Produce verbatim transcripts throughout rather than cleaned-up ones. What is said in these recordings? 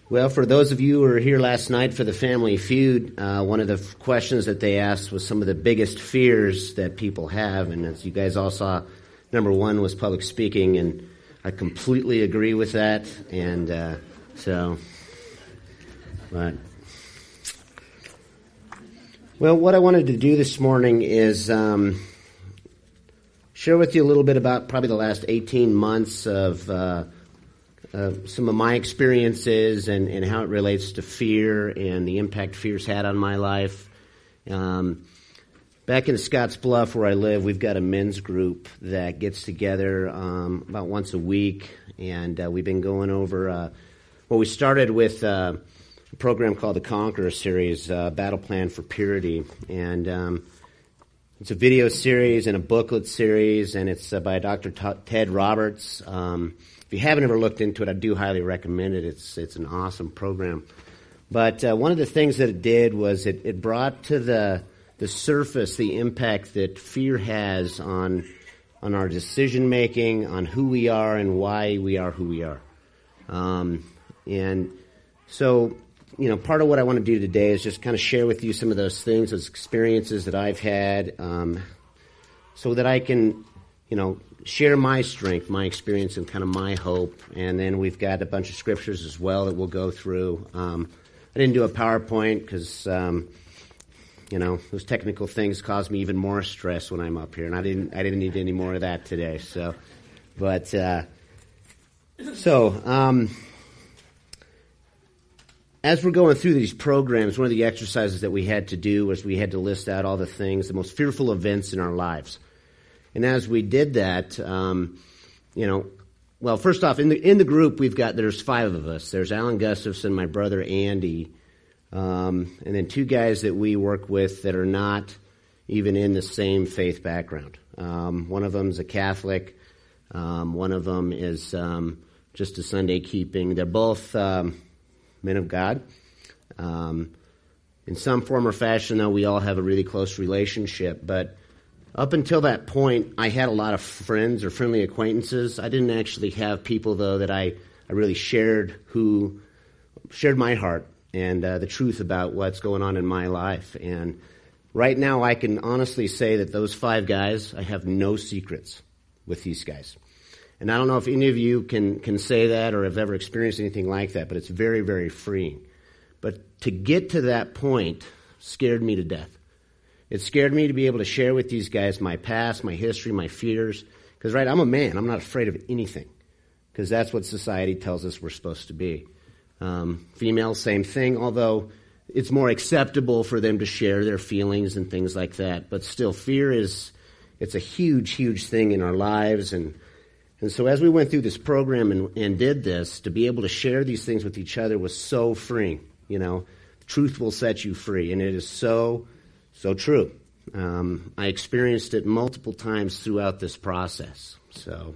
Well, for those of you who were here last night for the Family Feud, uh, one of the f- questions that they asked was some of the biggest fears that people have. And as you guys all saw, number one was public speaking, and I completely agree with that. And uh, so, but, well, what I wanted to do this morning is um, share with you a little bit about probably the last eighteen months of uh Uh, some of my experiences and, and how it relates to fear and the impact fear's had on my life. Um, back in Scotts Bluff, where I live, we've got a men's group that gets together um, about once a week, and uh, we've been going over. Uh, well, we started with uh, a program called the Conqueror Series, uh, Battle Plan for Purity, and um, it's a video series and a booklet series, and it's uh, by Doctor T- Ted Roberts. Um, If you haven't ever looked into it, I do highly recommend it. It's it's an awesome program. But uh, one of the things that it did was it, it brought to the the surface the impact that fear has on on our decision making, on who we are and why we are who we are. Um, and so, you know, part of what I want to do today is just kind of share with you some of those things, those experiences that I've had, um, so that I can, you know, share my strength, my experience, and kind of my hope. And then we've got a bunch of scriptures as well that we'll go through. Um, I didn't do a PowerPoint because, um, you know, those technical things cause me even more stress when I'm up here, and I didn't. I didn't need any more of that today. So, but uh, so um, as we're going through these programs, one of the exercises that we had to do was we had to list out all the things, the most fearful events in our lives. And as we did that, um, you know, well, first off, in the in the group we've got there's five of us. There's Alan Gustafson, my brother Andy, um, and then two guys that we work with that are not even in the same faith background. Um, one of them's a Catholic. Um, one of them is um, just a Sunday keeping. They're both um, men of God. Um, in some form or fashion, though, we all have a really close relationship, but up until that point, I had a lot of friends or friendly acquaintances. I didn't actually have people, though, that I, I really shared who shared my heart and uh, the truth about what's going on in my life. And right now, I can honestly say that those five guys, I have no secrets with these guys. And I don't know if any of you can, can say that or have ever experienced anything like that, but it's very, very freeing. But to get to that point scared me to death. It scared me to be able to share with these guys my past, my history, my fears. Because, right, I'm a man. I'm not afraid of anything. Because that's what society tells us we're supposed to be. Um, females, same thing, although it's more acceptable for them to share their feelings and things like that. But still, fear is, it's a huge, huge thing in our lives. And and so as we went through this program and, and did this, to be able to share these things with each other was so freeing. You know, truth will set you free. And it is so... So true. Um, I experienced it multiple times throughout this process. So,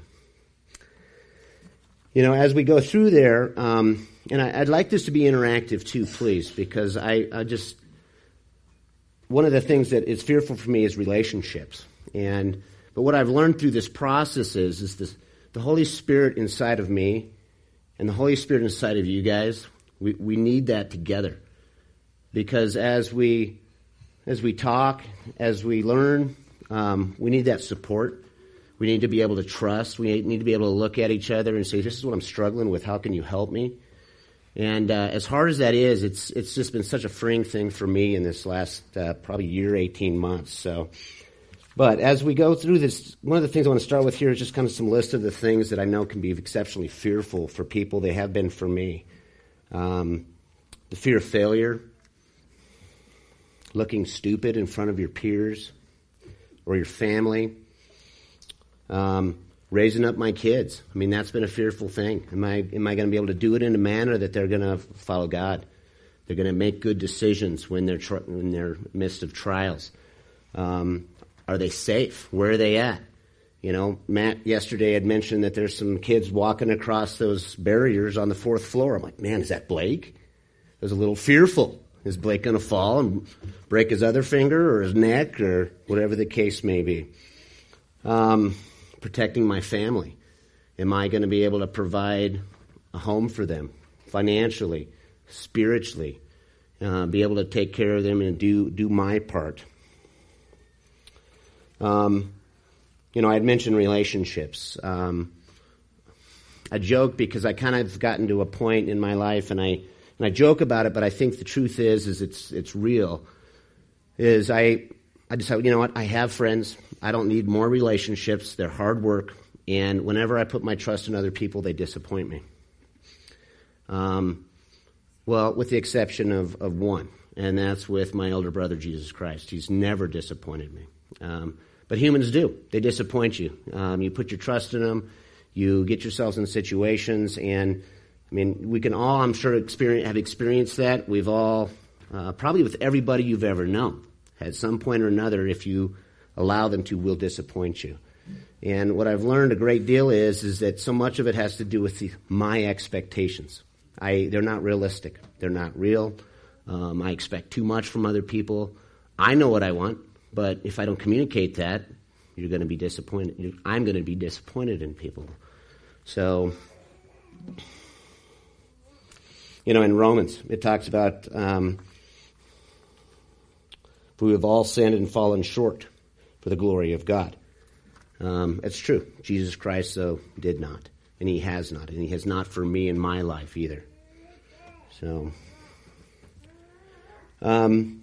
you know, as we go through there, um, and I, I'd like this to be interactive too, please, because I, I just, one of the things that is fearful for me is relationships. And, but what I've learned through this process is, is this, the Holy Spirit inside of me and the Holy Spirit inside of you guys, we, we need that together. Because as we... As we talk, as we learn, um, we need that support. We need to be able to trust. We need to be able to look at each other and say, this is what I'm struggling with. How can you help me? And uh, as hard as that is, it's it's just been such a freeing thing for me in this last uh, probably year, eighteen months. So, but as we go through this, one of the things I want to start with here is just kind of some list of the things that I know can be exceptionally fearful for people. They have been for me. Um, the fear of failure. Looking stupid in front of your peers or your family, um, raising up my kids. I mean, that's been a fearful thing. Am I am I going to be able to do it in a manner that they're going to follow God? They're going to make good decisions when they're tr- in their midst of trials. Um, are they safe? Where are they at? You know, Matt yesterday had mentioned that there's some kids walking across those barriers on the fourth floor. I'm like, man, is that Blake? I was a little fearful. Is Blake going to fall and break his other finger or his neck or whatever the case may be? Um, protecting my family. Am I going to be able to provide a home for them financially? spiritually, uh, be able to take care of them and do do my part. Um, you know, I had mentioned relationships. Um, I joke because I kind of gotten to a point in my life, and I and I joke about it, but I think the truth is, is it's it's real. Is I I decided, you know what? I have friends. I don't need more relationships. They're hard work, and whenever I put my trust in other people, they disappoint me. Um, well, with the exception of of one, and that's with my elder brother, Jesus Christ. He's never disappointed me. Um, but humans do. They disappoint you. Um, you put your trust in them. You get yourselves in situations, and I mean, we can all, I'm sure, experience, have experienced that. We've all, uh, probably with everybody you've ever known, at some point or another, if you allow them to, will disappoint you. And what I've learned a great deal is, is that so much of it has to do with the, my expectations. I, they're not realistic. They're not real. Um, I expect too much from other people. I know what I want, but if I don't communicate that, you're going to be disappointed. I'm going to be disappointed in people. So, you know, in Romans, it talks about, um, for we have all sinned and fallen short for the glory of God. Um, it's true. Jesus Christ, though, did not. And he has not. And he has not for me in my life either. So, um,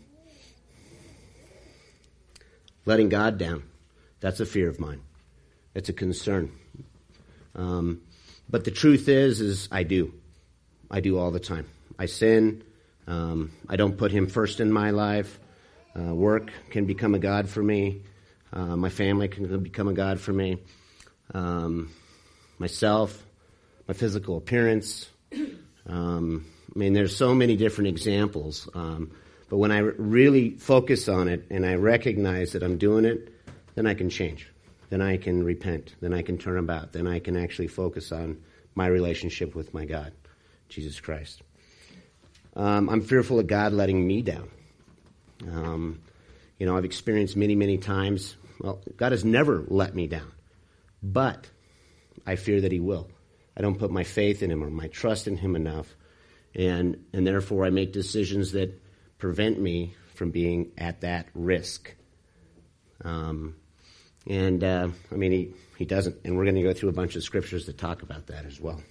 letting God down, that's a fear of mine. It's a concern. Um, but the truth is, is I do. I do all the time. I sin. Um, I don't put him first in my life. Uh, work can become a god for me. Uh, my family can become a god for me. Um, myself, my physical appearance. Um, I mean, there's so many different examples. Um, but when I really focus on it and I recognize that I'm doing it, then I can change. Then I can repent. Then I can turn about. Then I can actually focus on my relationship with my God, Jesus Christ. Um, I'm fearful of God letting me down. Um, you know, I've experienced many, many times, well, God has never let me down. But I fear that he will. I don't put my faith in him or my trust in him enough. And, and therefore I make decisions that prevent me from being at that risk. Um And, uh, I mean, he, he doesn't. And we're going to go through a bunch of scriptures that talk about that as well.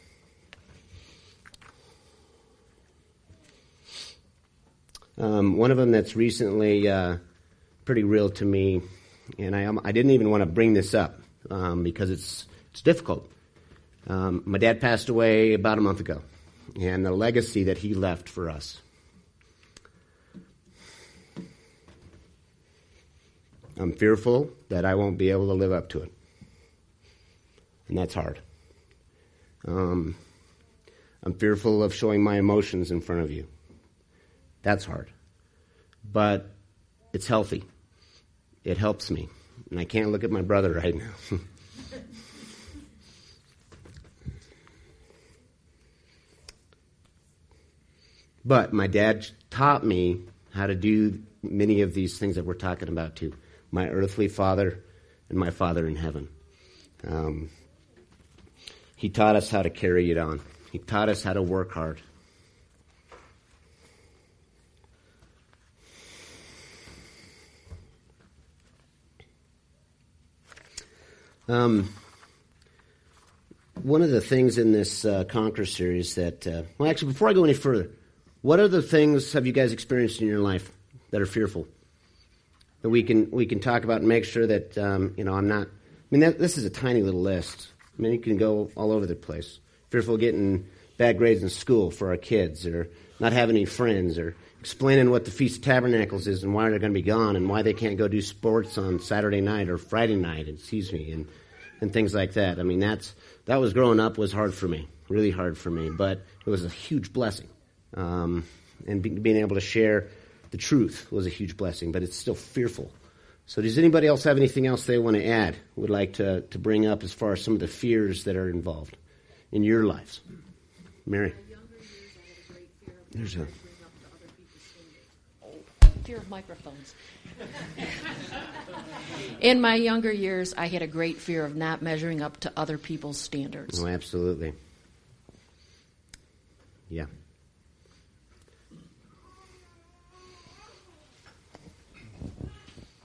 Um, one of them that's recently uh, pretty real to me, and I, I didn't even want to bring this up um, because it's it's difficult. Um, my dad passed away about a month ago, and the legacy that he left for us. I'm fearful that I won't be able to live up to it. And that's hard. Um, I'm fearful of showing my emotions in front of you. That's hard. But it's healthy. It helps me. And I can't look at my brother right now. But my dad taught me how to do many of these things that we're talking about too. My earthly father and my Father in heaven. Um, he taught us how to carry it on. He taught us how to work hard. Um, one of the things in this uh, Conquer series that, uh, well, actually, before I go any further, what other things have you guys experienced in your life that are fearful? That we can we can talk about and make sure that um, you know I'm not. I mean, that, this is a tiny little list. I mean, you can go all over the place. Fearful of getting bad grades in school for our kids, or not having any friends, or explaining what the Feast of Tabernacles is and why they're going to be gone, and why they can't go do sports on Saturday night or Friday night. Excuse me, and and things like that. I mean, that's that was growing up was hard for me, really hard for me, but it was a huge blessing, um, and be, being able to share the truth was a huge blessing, but it's still fearful. So does anybody else have anything else they want to add, would like to, to bring up as far as some of the fears that are involved in your lives? Mary? There's a... Fear of microphones. In my younger years, I had a great fear of not measuring up to other people's standards. Oh, absolutely. Yeah.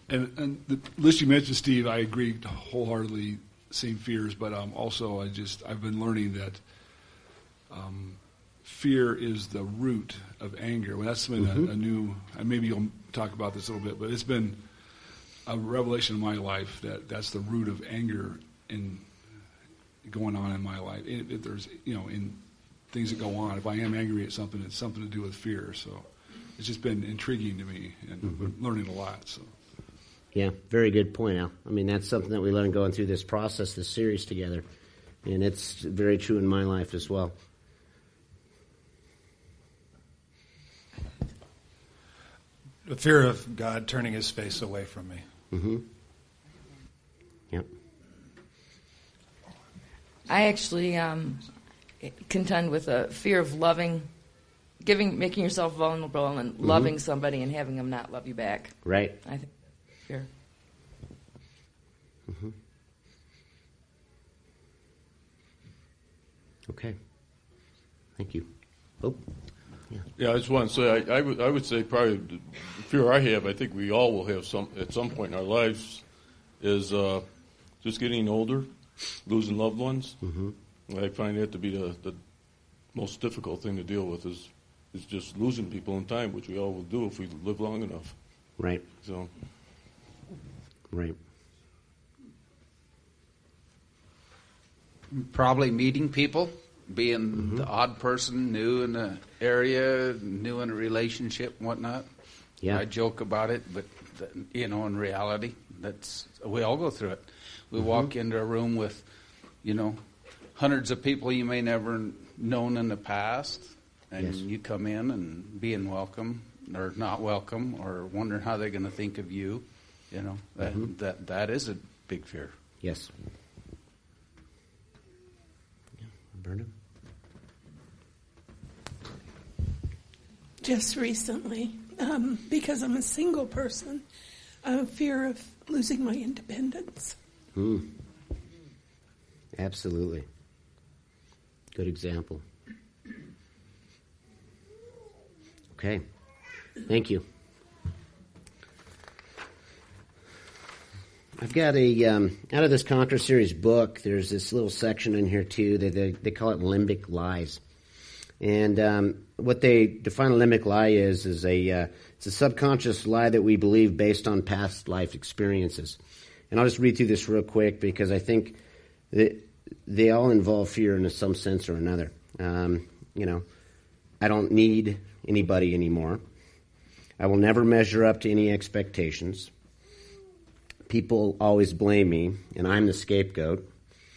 And, and the list you mentioned, Steve, I agree wholeheartedly. Same fears, but um, also I just I've been learning that um, fear is the root of anger. Well, that's been mm-hmm. a, a new. And maybe you'll talk about this a little bit, but it's been a revelation in my life that that's the root of anger in going on in my life. It, it, there's you know in things that go on. If I am angry at something, it's something to do with fear. So it's just been intriguing to me, and mm-hmm. I've been learning a lot. So. Yeah, very good point, Al. I mean, that's something that we learned going through this process, this series together. And it's very true in my life as well. The fear of God turning his face away from me. Mm-hmm. Yep. I actually um, contend with a fear of loving, giving, making yourself vulnerable and mm-hmm. loving somebody and having them not love you back. Right. I think. Fear. Mm-hmm. Okay. Thank you. Oh, yeah. Yeah, I just want to say, I, I, would, I would say probably the fear I have, I think we all will have some at some point in our lives, is uh, just getting older, losing loved ones. Mm-hmm. I find that to be the, the most difficult thing to deal with is is just losing people in time, which we all will do if we live long enough. Right. So. Right. Probably meeting people, being mm-hmm. the odd person, new in the area, new in a relationship and whatnot. Yeah. I joke about it, but, you know, in reality, that's we all go through it. We mm-hmm. walk into a room with, you know, hundreds of people you may never known in the past, and yes. you come in and being welcome or not welcome or wondering how they're going to think of you. You know, that, mm-hmm. that that is a big fear. Yes. Yeah. Bernard? Just recently, um, because I'm a single person, I have fear of losing my independence. Mm. Absolutely. Good example. Okay. Thank you. I've got a, um, out of this Conquer Series book, there's this little section in here too, that they, they call it limbic lies. And um, what they define a limbic lie is, is a, uh, it's a subconscious lie that we believe based on past life experiences. And I'll just read through this real quick because I think that they all involve fear in some sense or another. Um, you know, I don't need anybody anymore. I will never measure up to any expectations. People always blame me, and I'm the scapegoat.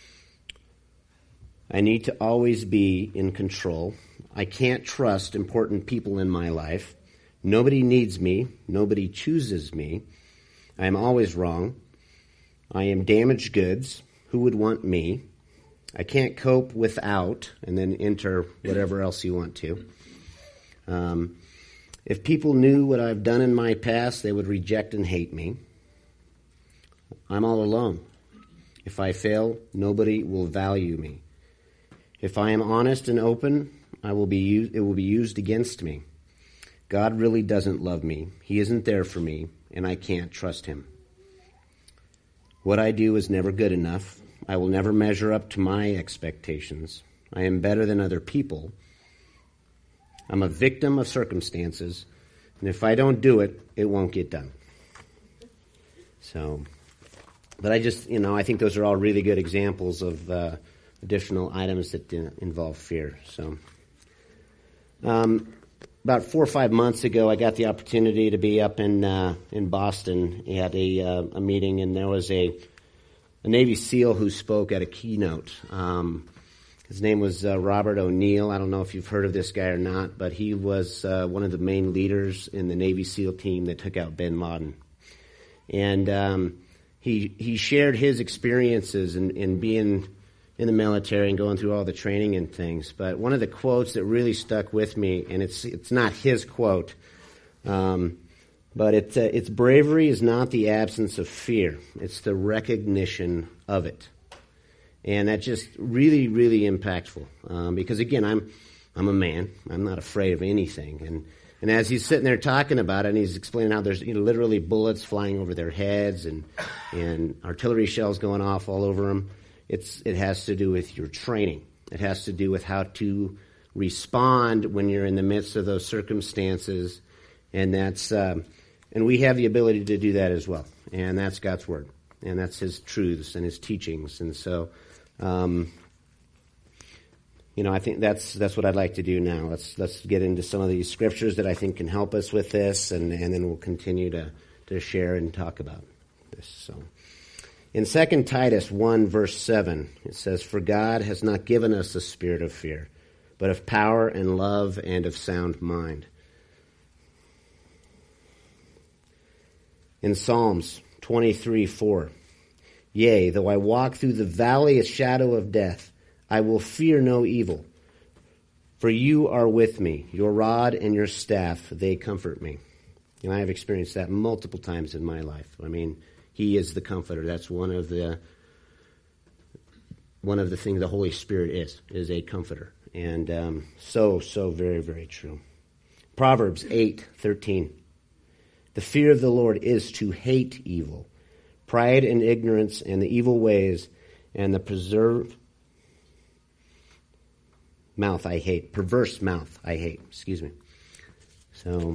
I need to always be in control. I can't trust important people in my life. Nobody needs me. Nobody chooses me. I am always wrong. I am damaged goods. Who would want me? I can't cope without, and then enter whatever else you want to. Um, if people knew what I've done in my past, they would reject and hate me. I'm all alone. If I fail, nobody will value me. If I am honest and open, I will be used, it will be used against me. God really doesn't love me. He isn't there for me, and I can't trust him. What I do is never good enough. I will never measure up to my expectations. I am better than other people. I'm a victim of circumstances, and if I don't do it, it won't get done. So... But I just, you know, I think those are all really good examples of uh, additional items that uh, involve fear. So, um, about four or five months ago, I got the opportunity to be up in uh, in Boston at a uh, a meeting, and there was a a Navy SEAL who spoke at a keynote. Um, his name was uh, Robert O'Neill. I don't know if you've heard of this guy or not, but he was uh, one of the main leaders in the Navy SEAL team that took out bin Laden, and um, He he shared his experiences in, in being in the military and going through all the training and things. But one of the quotes that really stuck with me, and it's it's not his quote, um, but it's uh, it's bravery is not the absence of fear; it's the recognition of it, and that's just really really impactful. Um, because again, I'm I'm a man. I'm not afraid of anything. And and as he's sitting there talking about it, and he's explaining how there's you know, literally bullets flying over their heads and and artillery shells going off all over them, it's it has to do with your training. It has to do with how to respond when you're in the midst of those circumstances, and that's um, and we have the ability to do that as well. And that's God's word, and that's His truths and His teachings. And so, um, you know, I think that's that's what I'd like to do now. Let's let's get into some of these scriptures that I think can help us with this, and, and then we'll continue to to share and talk about this. So, in Second Titus one verse seven, it says, "For God has not given us a spirit of fear, but of power and love and of sound mind." In Psalms twenty-three four, "Yea, though I walk through the valley of shadow of death, I will fear no evil. For you are with me, your rod and your staff, they comfort me." And I have experienced that multiple times in my life. I mean, He is the comforter. That's one of the one of the things the Holy Spirit is, is a comforter. And um, so, so very, very true. Proverbs eight thirteen. "The fear of the Lord is to hate evil, pride and ignorance and the evil ways, and the preserve mouth I hate. Perverse mouth I hate." Excuse me. So,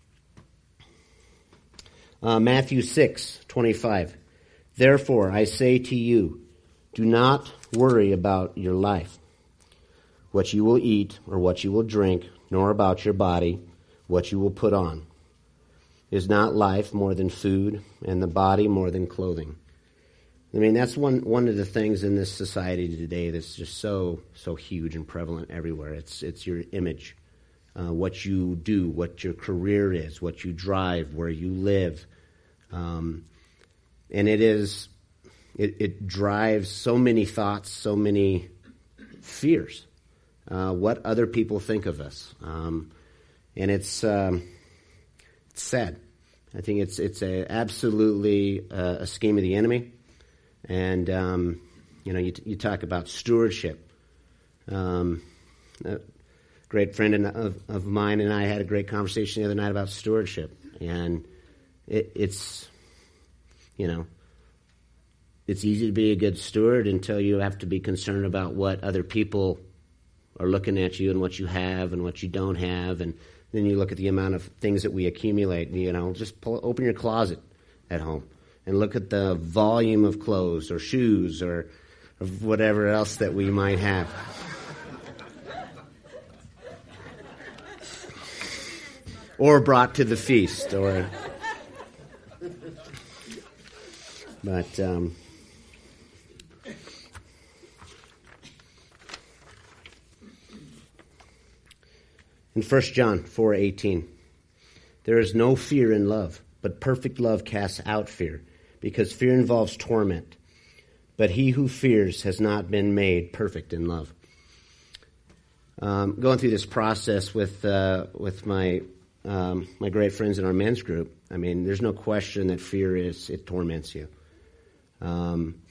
uh, Matthew six twenty-five. "Therefore I say to you, do not worry about your life, what you will eat or what you will drink, nor about your body, what you will put on. Is not life more than food, and the body more than clothing?" I mean, that's one one of the things in this society today that's just so so huge and prevalent everywhere. It's it's your image, uh, what you do, what your career is, what you drive, where you live, um, and it is it, it drives so many thoughts, so many fears. Uh, what other people think of us, um, and it's. Um, It's sad. I think it's it's a, absolutely uh, a scheme of the enemy. And, um, you know, you, you talk about stewardship. Um, a great friend of, of mine and I had a great conversation the other night about stewardship. And it, it's, you know, it's easy to be a good steward until you have to be concerned about what other people are looking at you and what you have and what you don't have. And then you look at the amount of things that we accumulate. You know, just pull, open your closet at home and look at the volume of clothes or shoes or of whatever else that we might have. Or brought to the feast, or but um, in First John four eighteen, "There is no fear in love, but perfect love casts out fear, because fear involves torment. But he who fears has not been made perfect in love." Um, going through this process with uh, with my um, my great friends in our men's group, I mean, there's no question that fear is it torments you. Um,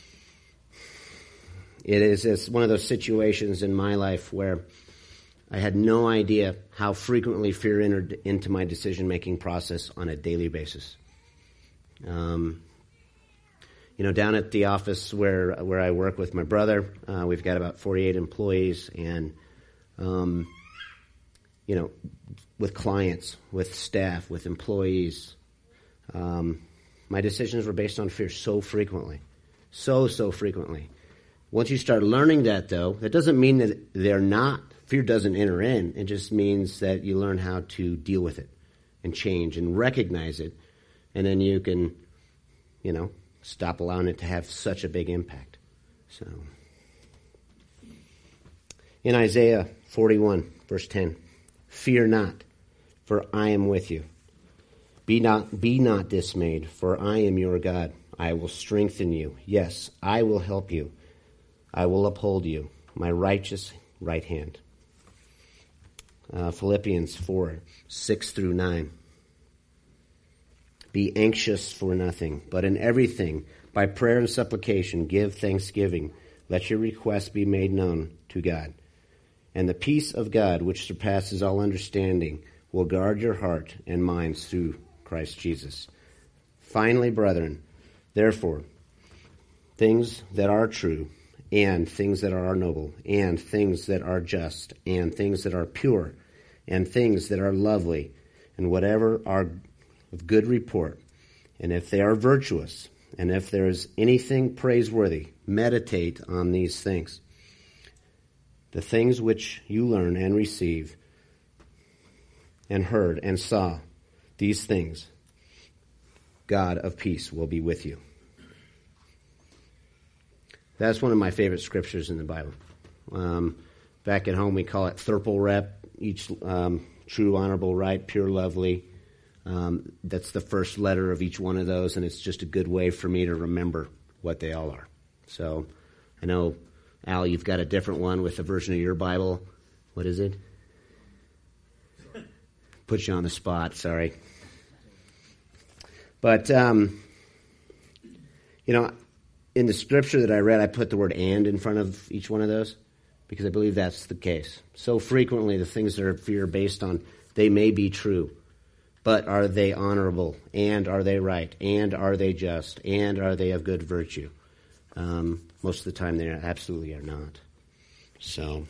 it is it's one of those situations in my life where I had no idea how frequently fear entered into my decision-making process on a daily basis. Um, you know, down at the office where where I work with my brother, uh, we've got about forty-eight employees, and um, you know, with clients, with staff, with employees, um, my decisions were based on fear so frequently, so so frequently. Once you start learning that, though, that doesn't mean that they're not. Fear doesn't enter in. It just means that you learn how to deal with it and change and recognize it. And then you can, you know, stop allowing it to have such a big impact. So, in Isaiah forty-one, verse ten, "Fear not, for I am with you. Be not, be not dismayed, for I am your God. I will strengthen you. Yes, I will help you. I will uphold you, my righteous right hand." Uh, Philippians four, six through nine. "Be anxious for nothing, but in everything, by prayer and supplication, give thanksgiving. Let your requests be made known to God. And the peace of God, which surpasses all understanding, will guard your heart and minds through Christ Jesus. Finally, brethren, therefore, things that are true, and things that are noble, and things that are just, and things that are pure, and things that are lovely, and whatever are of good report, and if they are virtuous, and if there is anything praiseworthy, meditate on these things. The things which you learn and receive, and heard and saw, these things, God of peace will be with you. That's one of my favorite scriptures in the Bible. Um, back at home, we call it Thirple Rep, each um, true, honorable, right, pure, lovely. Um, that's the first letter of each one of those, and it's just a good way for me to remember what they all are. So I know, Al, you've got a different one with a version of your Bible. What is it? Put you on the spot, sorry. But, um, you know, in the scripture that I read, I put the word and in front of each one of those because I believe that's the case. So frequently, the things that are fear based on, they may be true, but are they honorable? And are they right? And are they just? And are they of good virtue? Um, most of the time, they absolutely are not. So,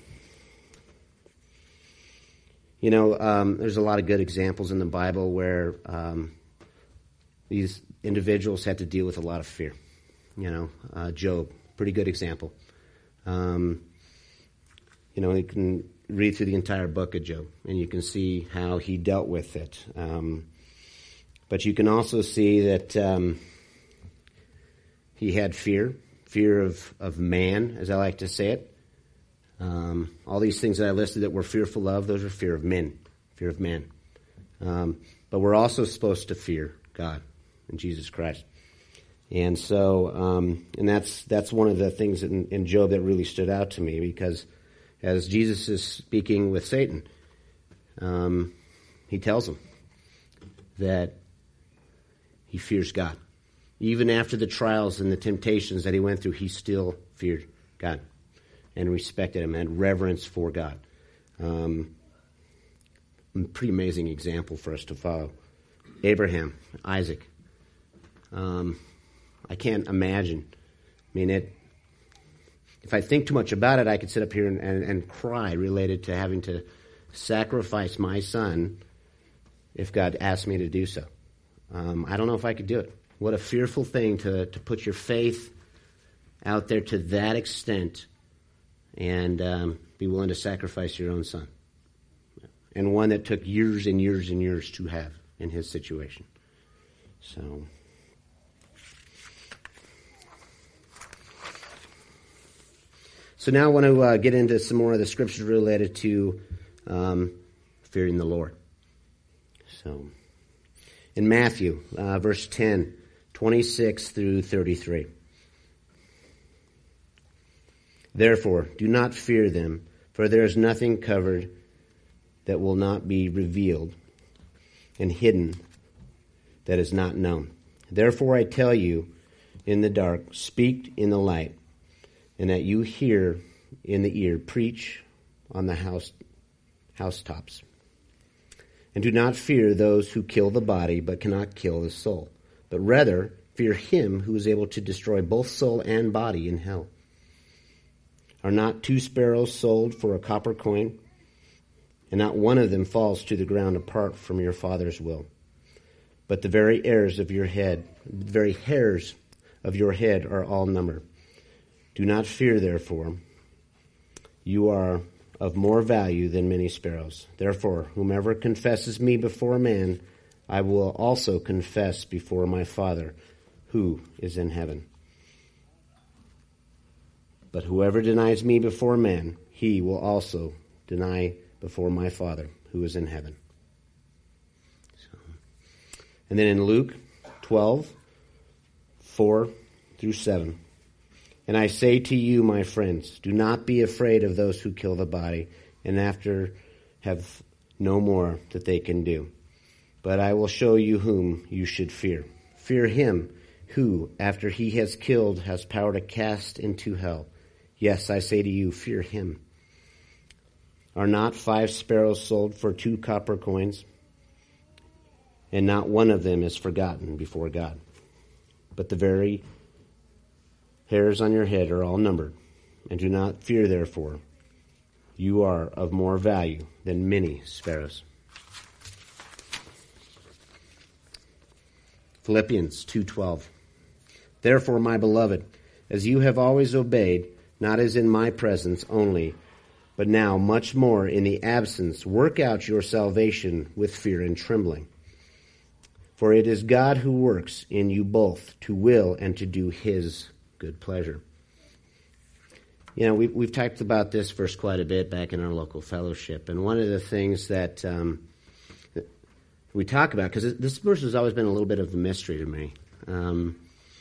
you know, um, there's a lot of good examples in the Bible where um, these individuals had to deal with a lot of fear. You know, uh, Job, pretty good example. Um, you know, you can read through the entire book of Job, and you can see how he dealt with it. Um, but you can also see that um, he had fear, fear of, of man, as I like to say it. Um, all these things that I listed that we're fearful of, those are fear of men, fear of man. Um, but we're also supposed to fear God and Jesus Christ. And so, um, and that's that's one of the things in, in Job that really stood out to me, because as Jesus is speaking with Satan, um, he tells him that he fears God. Even after the trials and the temptations that he went through, he still feared God and respected him and had reverence for God. Um, pretty amazing example for us to follow. Abraham, Isaac. Um, I can't imagine. I mean, it. If I think too much about it, I could sit up here and, and, and cry related to having to sacrifice my son if God asked me to do so. Um, I don't know if I could do it. What a fearful thing to, to put your faith out there to that extent and um, be willing to sacrifice your own son. And one that took years and years and years to have in his situation. So... So now I want to uh, get into some more of the scriptures related to um, fearing the Lord. So in Matthew, uh, verse ten, twenty-six through thirty-three. Therefore, do not fear them, for there is nothing covered that will not be revealed, and hidden that is not known. Therefore I tell you in the dark, speak in the light, and that you hear in the ear, preach on the house housetops. And do not fear those who kill the body, but cannot kill the soul, but rather fear him who is able to destroy both soul and body in hell. Are not two sparrows sold for a copper coin? And not one of them falls to the ground apart from your Father's will. But the very hairs of your head, the very hairs of your head are all numbered. Do not fear, therefore. You are of more value than many sparrows. Therefore, whomever confesses me before man, I will also confess before my Father, who is in heaven. But whoever denies me before man, he will also deny before my Father, who is in heaven. So, and then in Luke twelve, four through seven. And I say to you, my friends, do not be afraid of those who kill the body, and after have no more that they can do. But I will show you whom you should fear. Fear him who, after he has killed, has power to cast into hell. Yes, I say to you, fear him. Are not five sparrows sold for two copper coins? And not one of them is forgotten before God. But the very hairs on your head are all numbered. And do not fear, therefore. You are of more value than many sparrows. Philippians two twelve. Therefore, my beloved, as you have always obeyed, not as in my presence only, but now much more in the absence, work out your salvation with fear and trembling. For it is God who works in you both to will and to do his good pleasure. You know, we, we've talked about this verse quite a bit back in our local fellowship. And one of the things that, um, that we talk about, because this verse has always been a little bit of a mystery to me, um,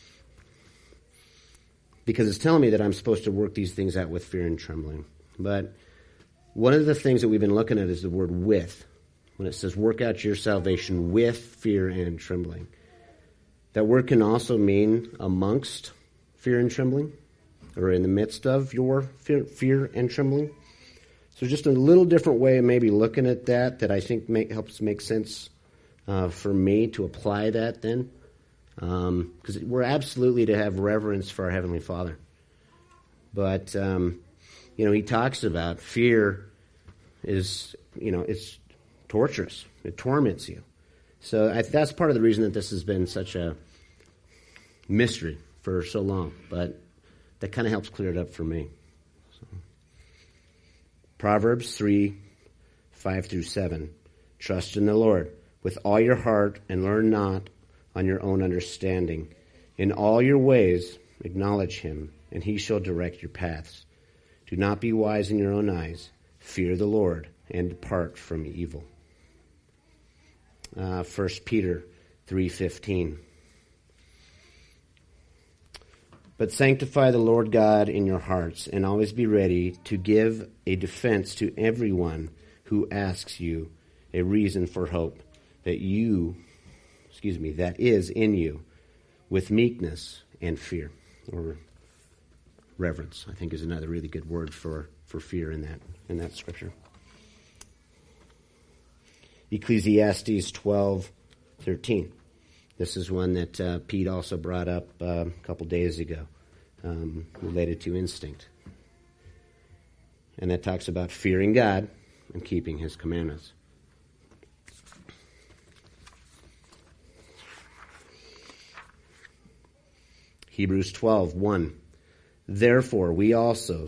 because it's telling me that I'm supposed to work these things out with fear and trembling. But one of the things that we've been looking at is the word with. When it says, work out your salvation with fear and trembling. That word can also mean amongst fear and trembling, or in the midst of your fear, fear and trembling. So just a little different way of maybe looking at that that I think make, helps make sense uh, for me to apply that then. Because um, we're absolutely to have reverence for our Heavenly Father. But, um, you know, he talks about fear is, you know, it's torturous. It torments you. So I, that's part of the reason that this has been such a mystery for so long. But that kind of helps clear it up for me. So. Proverbs three, five through seven. Trust in the Lord with all your heart and learn not on your own understanding. In all your ways acknowledge him, and he shall direct your paths. Do not be wise in your own eyes. Fear the Lord and depart from evil. Uh, First Peter three fifteen. But sanctify the Lord God in your hearts, and always be ready to give a defense to everyone who asks you a reason for hope that you, excuse me, that is in you, with meekness and fear, or reverence, I think is another really good word for, for fear in that in that scripture. Ecclesiastes twelve thirteen. This is one that uh, Pete also brought up uh, a couple days ago, um, related to instinct. And that talks about fearing God and keeping his commandments. Hebrews twelve one. Therefore, we also,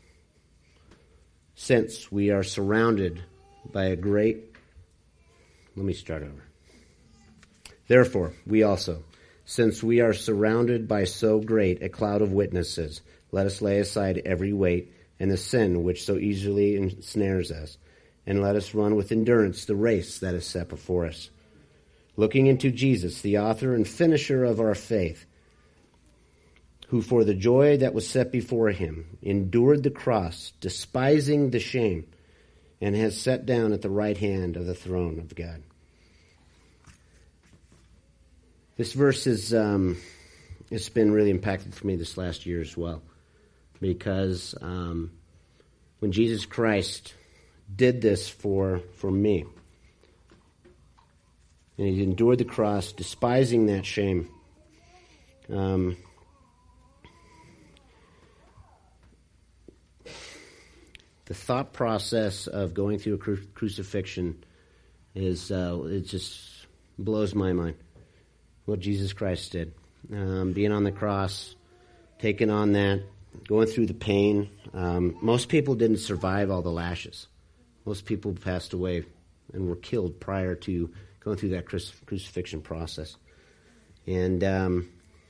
since we are surrounded by a great... Let me start over. Therefore, we also, since we are surrounded by so great a cloud of witnesses, let us lay aside every weight and the sin which so easily ensnares us, and let us run with endurance the race that is set before us. Looking into Jesus, the author and finisher of our faith, who for the joy that was set before him endured the cross, despising the shame, and has sat down at the right hand of the throne of God. This verse is, um, it's been really impactful for me this last year as well. Because um, when Jesus Christ did this for, for me, and he endured the cross, despising that shame, um, the thought process of going through a cru- crucifixion is, uh, it just blows my mind. What Jesus Christ did. Um, being on the cross, taking on that, going through the pain. Um, most people didn't survive all the lashes. Most people passed away and were killed prior to going through that crucif- crucifixion process. And um,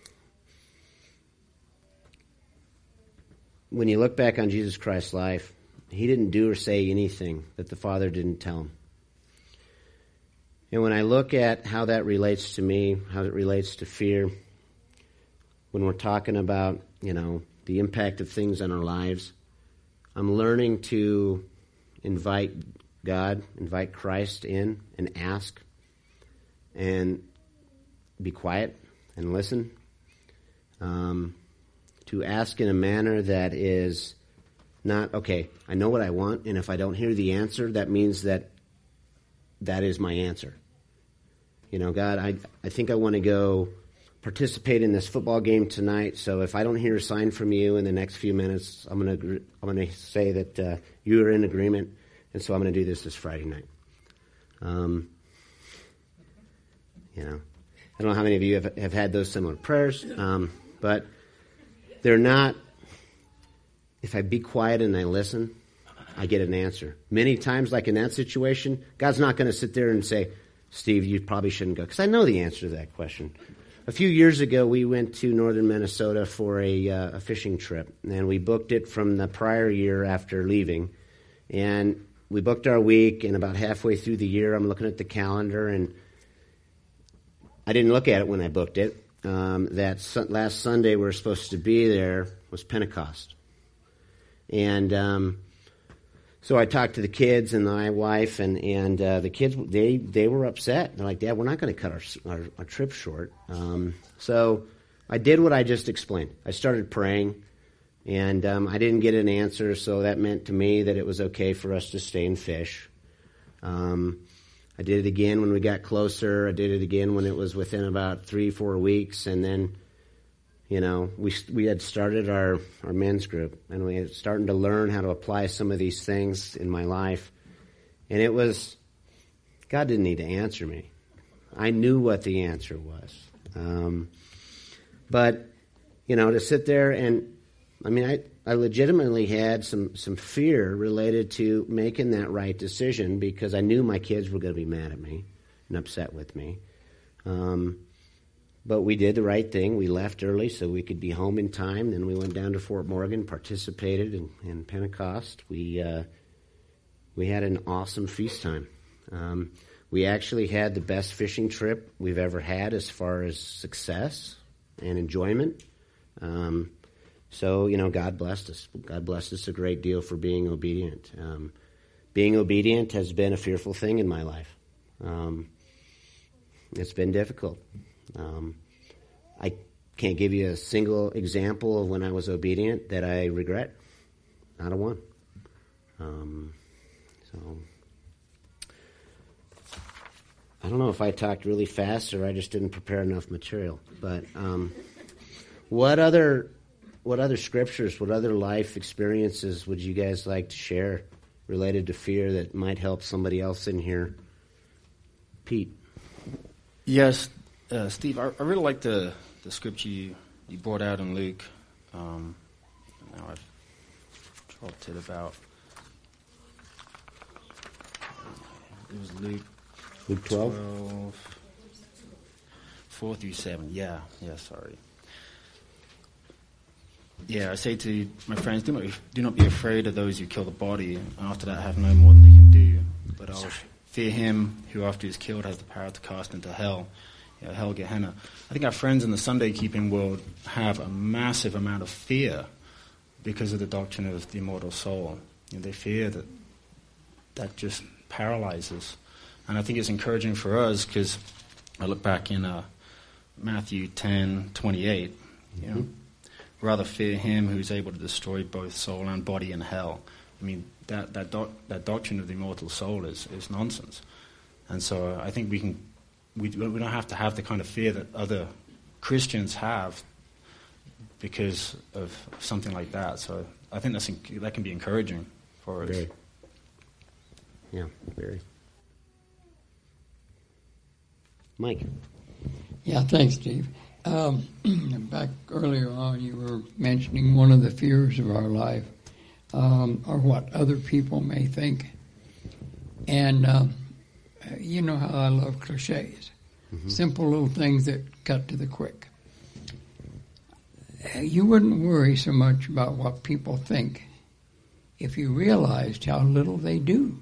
when you look back on Jesus Christ's life, he didn't do or say anything that the Father didn't tell him. And when I look at how that relates to me, how it relates to fear, when we're talking about, you know, the impact of things on our lives, I'm learning to invite God, invite Christ in and ask and be quiet and listen. Um, to ask in a manner that is Not, okay, I know what I want, and if I don't hear the answer, that means that that is my answer. You know, God, I, I think I want to go participate in this football game tonight, so if I don't hear a sign from you in the next few minutes, I'm going to I'm going to say that uh, you are in agreement, and so I'm going to do this this Friday night. Um, you know, I don't know how many of you have, have had those similar prayers, um, but they're not, if I be quiet and I listen, I get an answer. Many times, like in that situation, God's not going to sit there and say, Steve, you probably shouldn't go, because I know the answer to that question. A few years ago, we went to northern Minnesota for a, uh, a fishing trip, and we booked it from the prior year after leaving. And we booked our week, and about halfway through the year, I'm looking at the calendar, and I didn't look at it when I booked it. Um, that su- last Sunday we were supposed to be there was Pentecost. And um, so I talked to the kids and my wife, and, and uh, the kids, they, they were upset. They're like, Dad, we're not going to cut our, our, our trip short. Um, so I did what I just explained. I started praying, and um, I didn't get an answer, so that meant to me that it was okay for us to stay and fish. Um, I did it again when we got closer. I did it again when it was within about three, four weeks, and then, you know, we we had started our, our men's group, and we had starting to learn how to apply some of these things in my life. And it was, God didn't need to answer me. I knew what the answer was. Um, but, you know, to sit there and, I mean, I, I legitimately had some, some fear related to making that right decision, because I knew my kids were going to be mad at me and upset with me. Um But we did the right thing. We left early so we could be home in time. Then we went down to Fort Morgan, participated in, in Pentecost. We uh, we had an awesome feast time. Um, we actually had the best fishing trip we've ever had as far as success and enjoyment. Um, so, you know, God blessed us. God blessed us a great deal for being obedient. Um, being obedient has been a fearful thing in my life. Um, it's been difficult. Um, I can't give you a single example of when I was obedient that I regret. Not a one. Um, so I don't know if I talked really fast or I just didn't prepare enough material. But um, what other what other scriptures, what other life experiences would you guys like to share related to fear that might help somebody else in here? Pete. Yes. Uh, Steve, I, I really like the, the scripture you, you brought out in Luke. Um, now I've dropped it about. It was Luke. Luke twelve? twelve, four through seven. Yeah, yeah, sorry. Yeah, I say to my friends, do not, do not be afraid of those who kill the body, and after that have no more than they can do. But I'll fear him who after he is killed has the power to cast into hell. You know, hell, Gehenna. I think our friends in the Sunday keeping world have a massive amount of fear because of the doctrine of the immortal soul. You know, they fear that that just paralyzes. And I think it's encouraging for us because I look back in uh, Matthew ten twenty-eight. You know, mm-hmm. Rather fear him who's able to destroy both soul and body in hell. I mean, that that, doc, that doctrine of the immortal soul is, is nonsense. And so uh, I think we can we we don't have to have the kind of fear that other Christians have because of something like that. So I think that's that can be encouraging for us. Very. Yeah, very. Mike. Yeah, thanks, Steve. Um, back earlier on, you were mentioning one of the fears of our life um, are what other people may think. And um, you know how I love cliches, mm-hmm. simple little things that cut to the quick. You wouldn't worry so much about what people think if you realized how little they do.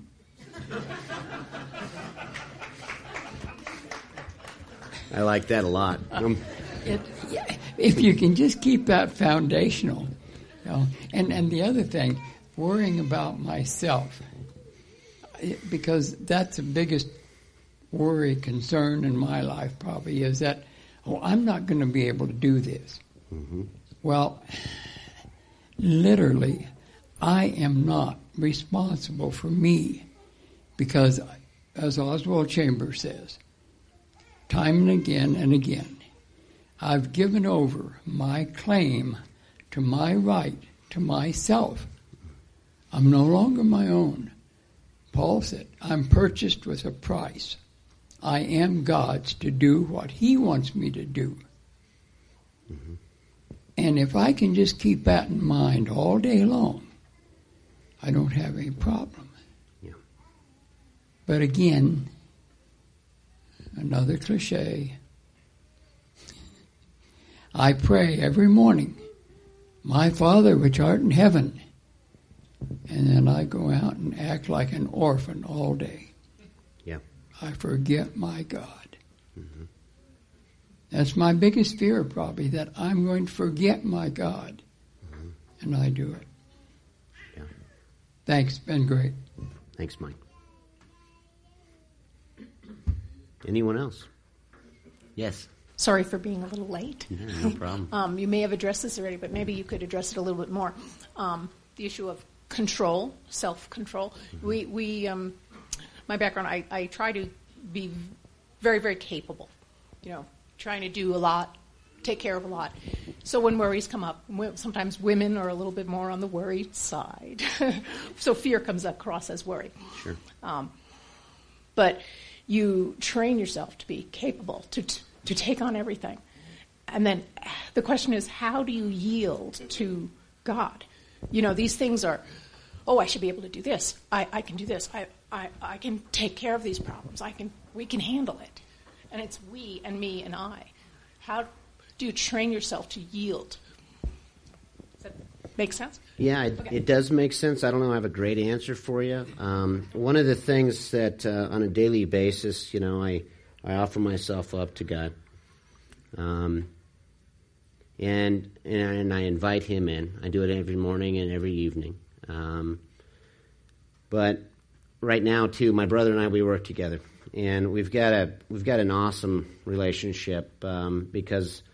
I like that a lot. Um, it, yeah, if you can just keep that foundational, you know, and and the other thing, worrying about myself, because that's the biggest worry, concern in my life probably is that, oh, I'm not going to be able to do this. Mm-hmm. Well, literally, I am not responsible for me because, as Oswald Chambers says, time and again and again, I've given over my claim to my right to myself. I'm no longer my own. Paul said, I'm purchased with a price. I am God's to do what he wants me to do. Mm-hmm. And if I can just keep that in mind all day long, I don't have any problem. Yeah. But again, another cliche, I pray every morning, my Father which art in heaven, and then I go out and act like an orphan all day. Yeah. I forget my God. Mm-hmm. That's my biggest fear, probably, that I'm going to forget my God. Mm-hmm. And I do it. Yeah. Thanks. Been great. Thanks, Mike. Anyone else? Yes. Sorry for being a little late. Yeah, no problem. um, you may have addressed this already, but maybe you could address it a little bit more. Um, the issue of control, self-control. Mm-hmm. We, we, um, my background, I, I try to be very, very capable, you know, trying to do a lot, take care of a lot. So when worries come up, sometimes women are a little bit more on the worried side. So fear comes across as worry. Sure. Um, but you train yourself to be capable, to, to to take on everything. And then the question is, how do you yield to God? You know, these things are, oh, I should be able to do this. I, I can do this. I, I, I can take care of these problems. I can. We can handle it. And it's we and me and I. How do you train yourself to yield? Does that make sense? Yeah, it, okay. it does make sense. I don't know I have a great answer for you. Um, one of the things that uh, on a daily basis, you know, I, I offer myself up to God. Um, and, and I invite him in. I do it every morning and every evening. Um, but right now, too, my brother and I, we work together. And we've got a we've got an awesome relationship um, because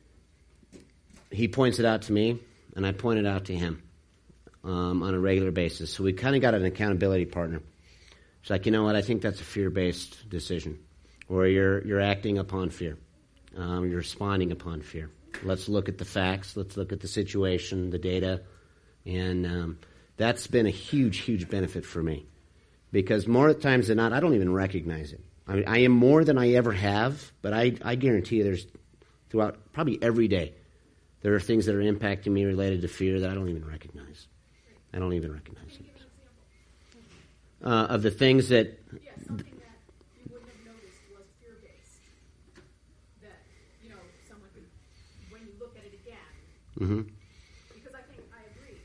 he points it out to me, and I point it out to him um, on a regular basis. So we kind of got an accountability partner. It's like, you know what? I think that's a fear-based decision, or you're you're acting upon fear, um, you're responding upon fear. Let's look at the facts. Let's look at the situation, the data, and um, that's been a huge, huge benefit for me. Because more times than not, I don't even recognize it. I mean, I am more than I ever have, but I, I guarantee you there's, throughout probably every day, there are things that are impacting me related to fear that I don't even recognize. I don't even recognize it. Uh, of the things that... Yeah, something that you wouldn't have noticed was fear-based. That, you know, someone could, when you look at it again... Mm-hmm. Because I think, I agree...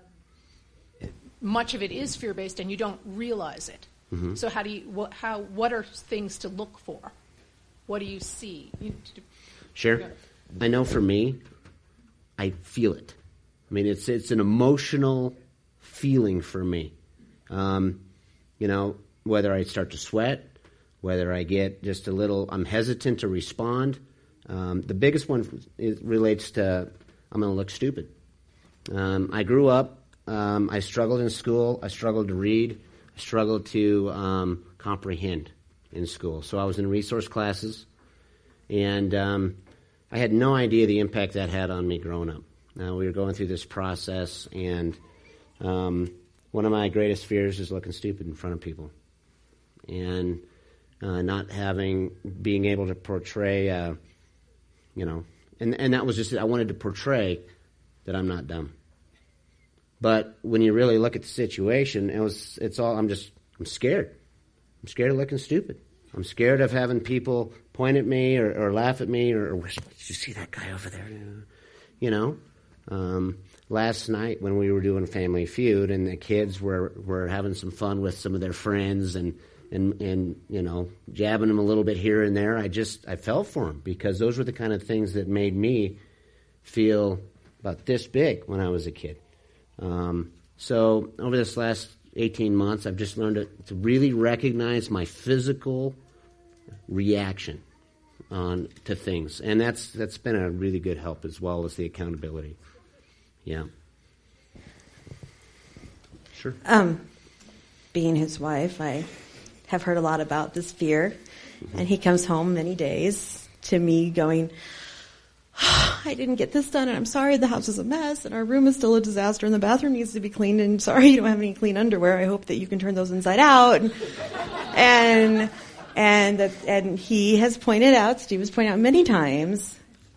Much of it is fear-based, and you don't realize it. Mm-hmm. So how do you? What, how? What are things to look for? What do you see? You, sure. Yeah. I know for me, I feel it. I mean, it's it's an emotional feeling for me. Um, you know, whether I start to sweat, whether I get just a little, I'm hesitant to respond. Um, the biggest one is, relates to I'm going to look stupid. Um, I grew up. Um, I struggled in school. I struggled to read. I struggled to um, comprehend in school. So I was in resource classes, and um, I had no idea the impact that had on me growing up. Now, we were going through this process, and um, one of my greatest fears is looking stupid in front of people, and uh, not having, being able to portray, uh, you know, and, and that was just, I wanted to portray that I'm not dumb. But when you really look at the situation, it was, it's all, I'm just, I'm scared. I'm scared of looking stupid. I'm scared of having people point at me or, or laugh at me or, or, did you see that guy over there? You know? Um, last night when we were doing Family Feud and the kids were, were having some fun with some of their friends and, and, and, you know, jabbing them a little bit here and there, I just, I fell for them because those were the kind of things that made me feel about this big when I was a kid. Um, so over this last eighteen months, I've just learned to, to really recognize my physical reaction on to things, and that's that's been a really good help as well as the accountability. Yeah. Sure. Um, being his wife, I have heard a lot about this fear, mm-hmm. and he comes home many days to me going, oh, I didn't get this done, and I'm sorry the house is a mess, and our room is still a disaster, and the bathroom needs to be cleaned, and I'm sorry you don't have any clean underwear. I hope that you can turn those inside out. and and and he has pointed out, Steve has pointed out many times,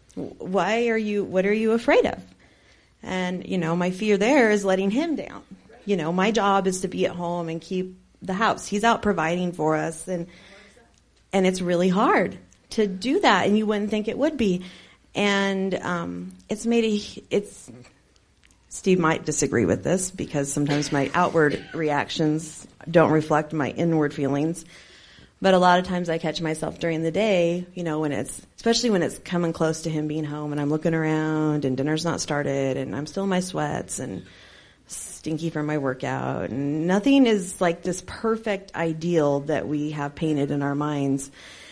why are you, what are you afraid of? And, you know, my fear there is letting him down. You know, my job is to be at home and keep the house. He's out providing for us, and and it's really hard to do that, and you wouldn't think it would be. And um, it's made a, it's, Steve might disagree with this because sometimes my outward reactions don't reflect my inward feelings. But a lot of times I catch myself during the day, you know, when it's, especially when it's coming close to him being home and I'm looking around and dinner's not started and I'm still in my sweats and stinky from my workout, and nothing is like this perfect ideal that we have painted in our minds.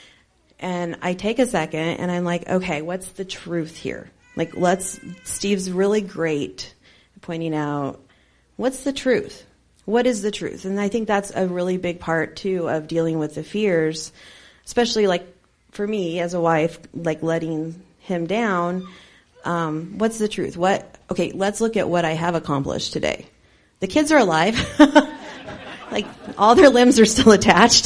And I take a second and I'm like, okay, what's the truth here? Like, let's, Steve's really great at pointing out, what's the truth? What is the truth? And I think that's a really big part too of dealing with the fears, especially like for me as a wife, like letting him down. Um, what's the truth? What, okay, let's look at what I have accomplished today. The kids are alive. Like, all their limbs are still attached.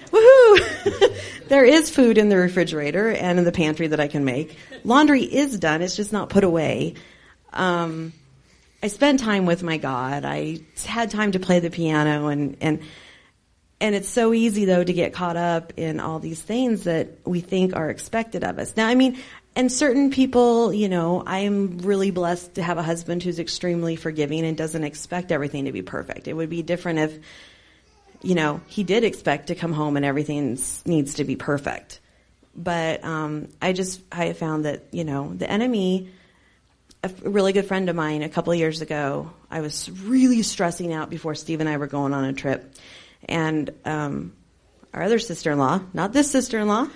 Woohoo! There is food in the refrigerator and in the pantry that I can make. Laundry is done. It's just not put away. Um, I spend time with my God. I had time to play the piano, and, and, and it's so easy though to get caught up in all these things that we think are expected of us. Now, I mean, and certain people, you know, I'm really blessed to have a husband who's extremely forgiving and doesn't expect everything to be perfect. It would be different if, you know, he did expect to come home and everything needs to be perfect. But um, I just, I found that, you know, the enemy, a really good friend of mine a couple of years ago, I was really stressing out before Steve and I were going on a trip. And um, our other sister-in-law, not this sister-in-law,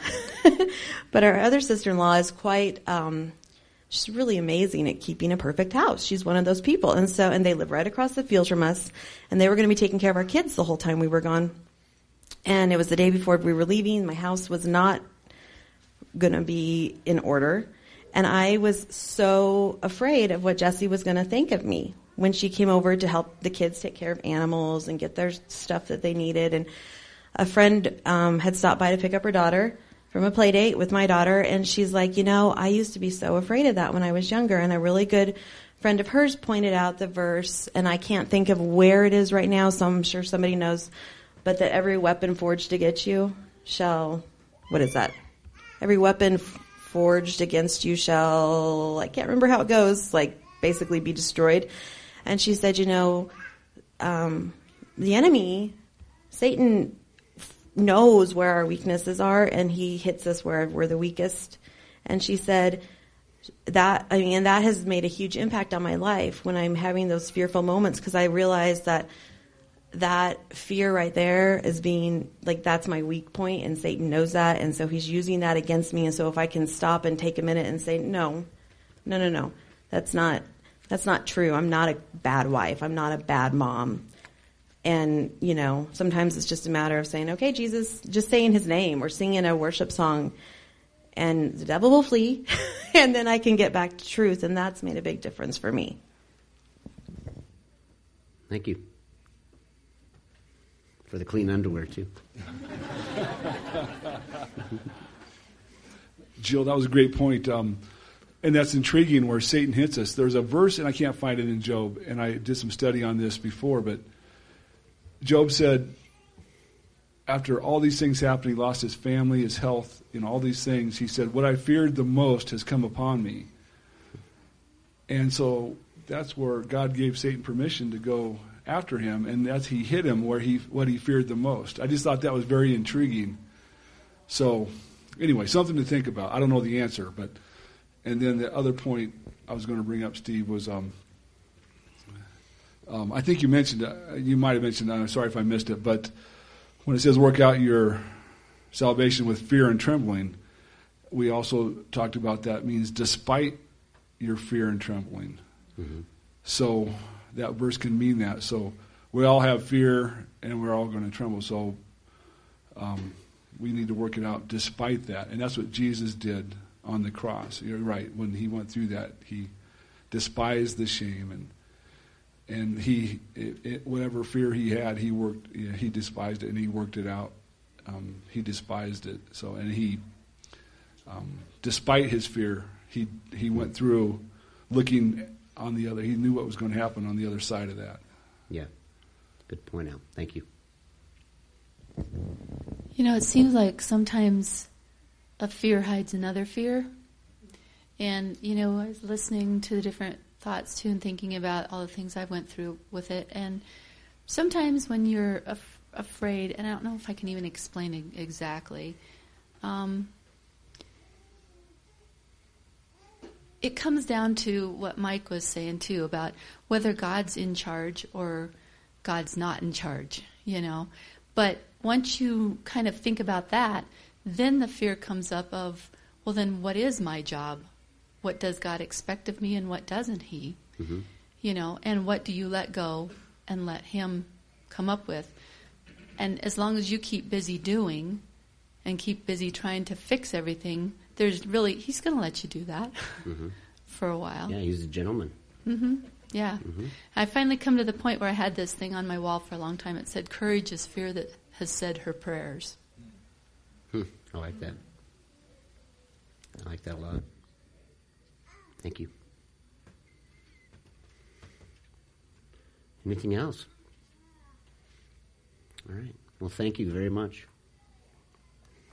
but our other sister-in-law is quite, um, she's really amazing at keeping a perfect house. She's one of those people. And so, and they live right across the field from us, and they were going to be taking care of our kids the whole time we were gone. And it was the day before we were leaving. My house was not going to be in order. And I was so afraid of what Jessie was going to think of me when she came over to help the kids take care of animals and get their stuff that they needed. And a friend um, had stopped by to pick up her daughter from a play date with my daughter, and she's like, you know, I used to be so afraid of that when I was younger. And a really good friend of hers pointed out the verse, and I can't think of where it is right now, so I'm sure somebody knows, but that every weapon forged against you shall, what is that? Every weapon f- forged against you shall, I can't remember how it goes, like basically be destroyed. And she said, you know, um, the enemy, Satan, knows where our weaknesses are, and he hits us where we're the weakest. And she said that, I mean, and that has made a huge impact on my life when I'm having those fearful moments, because I realize that that fear right there is being, like, that's my weak point, and Satan knows that, and so he's using that against me. And so if I can stop and take a minute and say, no, no, no, no, that's not, that's not true. I'm not a bad wife. I'm not a bad mom. And, you know, sometimes it's just a matter of saying, okay, Jesus, just saying his name or singing a worship song, and the devil will flee, and then I can get back to truth, and that's made a big difference for me. Thank you. For the clean underwear, too. Jill, that was a great point. Um, and that's intriguing where Satan hits us. There's a verse, and I can't find it in Job, and I did some study on this before, but Job said, after all these things happened, he lost his family, his health, you know, all these things. He said, what I feared the most has come upon me. And so that's where God gave Satan permission to go after him, and that's he hit him where he what he feared the most. I just thought that was very intriguing. So anyway, something to think about. I don't know the answer, but and then the other point I was going to bring up, Steve, was um, um, I think you mentioned uh, you might have mentioned. I'm sorry if I missed it, but when it says work out your salvation with fear and trembling, we also talked about that means despite your fear and trembling. Mm-hmm. So that verse can mean that. So we all have fear, and we're all going to tremble. So um, we need to work it out despite that. And that's what Jesus did on the cross. You're right. When he went through that, he despised the shame, and and he it, it, whatever fear he had, he worked. You know, he despised it, and he worked it out. Um, he despised it. So and he, um, despite his fear, he he went through looking on the other. He knew what was going to happen on the other side of that. Yeah, good point out. Thank you. You know, it seems like sometimes a fear hides another fear. And, you know, I was listening to the different thoughts, too, and thinking about all the things I went through with it. And sometimes when you're af- afraid, and I don't know if I can even explain it exactly, um, it comes down to what Mike was saying, too, about whether God's in charge or God's not in charge, you know. But once you kind of think about that, then the fear comes up of, well, then what is my job? What does God expect of me and what doesn't he? Mm-hmm. You know, and what do you let go and let him come up with? And as long as you keep busy doing and keep busy trying to fix everything, there's really, he's going to let you do that mm-hmm. for a while. Yeah, he's a gentleman. Mm-hmm. Yeah. Mm-hmm. I finally come to the point where I had this thing on my wall for a long time. It said, courage is fear that has said her prayers. Hmm. I like that. I like that a lot. Thank you. Anything else? All right. Well, thank you very much.